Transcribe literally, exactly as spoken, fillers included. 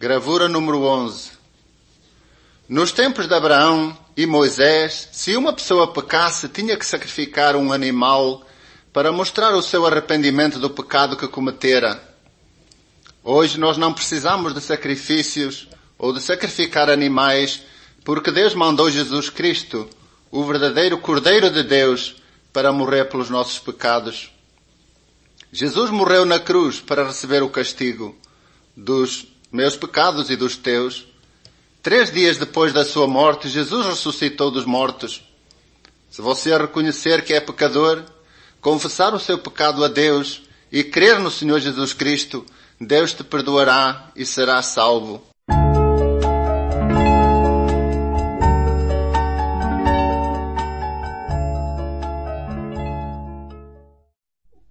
Gravura número onze. Nos tempos de Abraão e Moisés, se uma pessoa pecasse, tinha que sacrificar um animal para mostrar o seu arrependimento do pecado que cometera. Hoje nós não precisamos de sacrifícios ou de sacrificar animais, porque Deus mandou Jesus Cristo, o verdadeiro Cordeiro de Deus, para morrer pelos nossos pecados. Jesus morreu na cruz para receber o castigo dos meus pecados e dos teus. Três dias depois da sua morte, Jesus ressuscitou dos mortos. Se você reconhecer que é pecador, confessar o seu pecado a Deus e crer no Senhor Jesus Cristo, Deus te perdoará e será salvo.